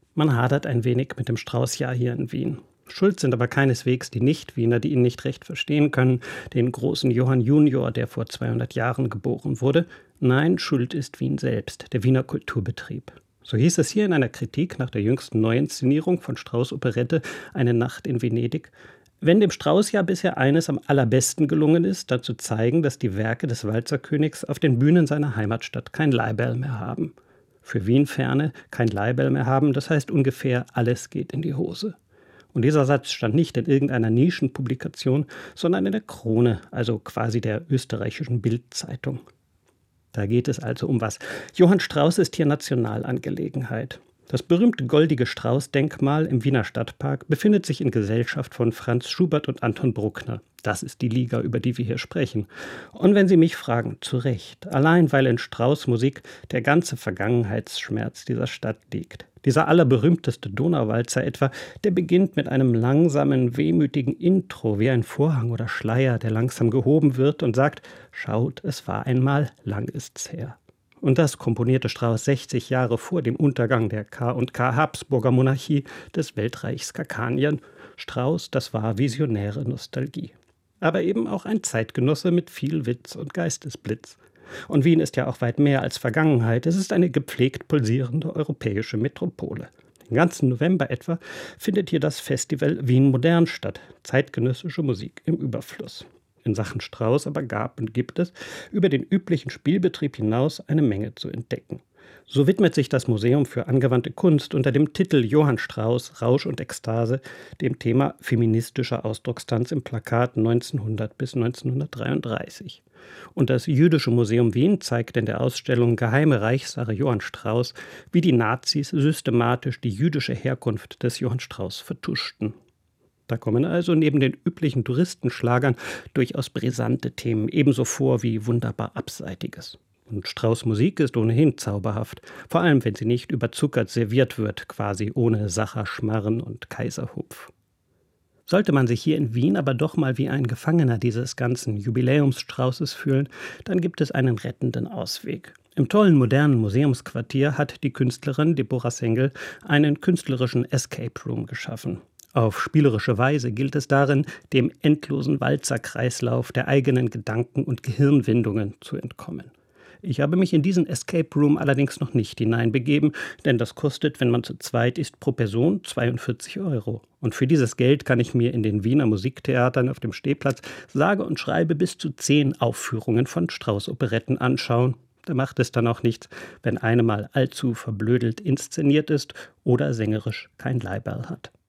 Man hadert ein wenig mit dem Strauß-Jahr hier in Wien. Schuld sind aber keineswegs die Nicht-Wiener, die ihn nicht recht verstehen können, den großen Johann Junior, der vor 200 Jahren geboren wurde. Nein, schuld ist Wien selbst, der Wiener Kulturbetrieb. So hieß es hier in einer Kritik nach der jüngsten Neuinszenierung von Strauß' Operette »Eine Nacht in Venedig«: Wenn dem Strauß ja bisher eines am allerbesten gelungen ist, dann zu zeigen, dass die Werke des Walzerkönigs auf den Bühnen seiner Heimatstadt kein Leiberl mehr haben. Für Wien ferne kein Leiberl mehr haben, das heißt ungefähr, alles geht in die Hose. Und dieser Satz stand nicht in irgendeiner Nischenpublikation, sondern in der Krone, also quasi der österreichischen Bild-Zeitung. Da geht es also um was. Johann Strauß ist hier Nationalangelegenheit. Das berühmte goldige Strauß-Denkmal im Wiener Stadtpark befindet sich in Gesellschaft von Franz Schubert und Anton Bruckner. Das ist die Liga, über die wir hier sprechen. Und wenn Sie mich fragen, zu Recht, allein weil in Strauß' Musik der ganze Vergangenheitsschmerz dieser Stadt liegt. Dieser allerberühmteste Donauwalzer etwa, der beginnt mit einem langsamen, wehmütigen Intro, wie ein Vorhang oder Schleier, der langsam gehoben wird und sagt: Schaut, es war einmal, lang ist's her. Und das komponierte Strauß 60 Jahre vor dem Untergang der K&K Habsburger Monarchie des Weltreichs Kakanien. Strauß, das war visionäre Nostalgie. Aber eben auch ein Zeitgenosse mit viel Witz und Geistesblitz. Und Wien ist ja auch weit mehr als Vergangenheit. Es ist eine gepflegt pulsierende europäische Metropole. Den ganzen November etwa findet hier das Festival Wien Modern statt. Zeitgenössische Musik im Überfluss. In Sachen Strauß aber gab und gibt es über den üblichen Spielbetrieb hinaus eine Menge zu entdecken. So widmet sich das Museum für angewandte Kunst unter dem Titel Johann Strauß, Rausch und Ekstase dem Thema feministischer Ausdruckstanz im Plakat 1900 bis 1933. Und das Jüdische Museum Wien zeigt in der Ausstellung Geheime Reichssache Johann Strauß, wie die Nazis systematisch die jüdische Herkunft des Johann Strauß vertuschten. Da kommen also neben den üblichen Touristenschlagern durchaus brisante Themen ebenso vor wie wunderbar Abseitiges. Und Strauß' Musik ist ohnehin zauberhaft, vor allem wenn sie nicht überzuckert serviert wird, quasi ohne Sacherschmarren und Kaiserhupf. Sollte man sich hier in Wien aber doch mal wie ein Gefangener dieses ganzen Jubiläumsstraußes fühlen, dann gibt es einen rettenden Ausweg. Im tollen modernen Museumsquartier hat die Künstlerin Deborah Sengel einen künstlerischen Escape Room geschaffen. Auf spielerische Weise gilt es darin, dem endlosen Walzerkreislauf der eigenen Gedanken und Gehirnwindungen zu entkommen. Ich habe mich in diesen Escape Room allerdings noch nicht hineinbegeben, denn das kostet, wenn man zu zweit ist, pro Person 42 €. Und für dieses Geld kann ich mir in den Wiener Musiktheatern auf dem Stehplatz sage und schreibe bis zu 10 Aufführungen von Strauß-Operetten anschauen. Da macht es dann auch nichts, wenn eine mal allzu verblödelt inszeniert ist oder sängerisch kein Leiberl hat.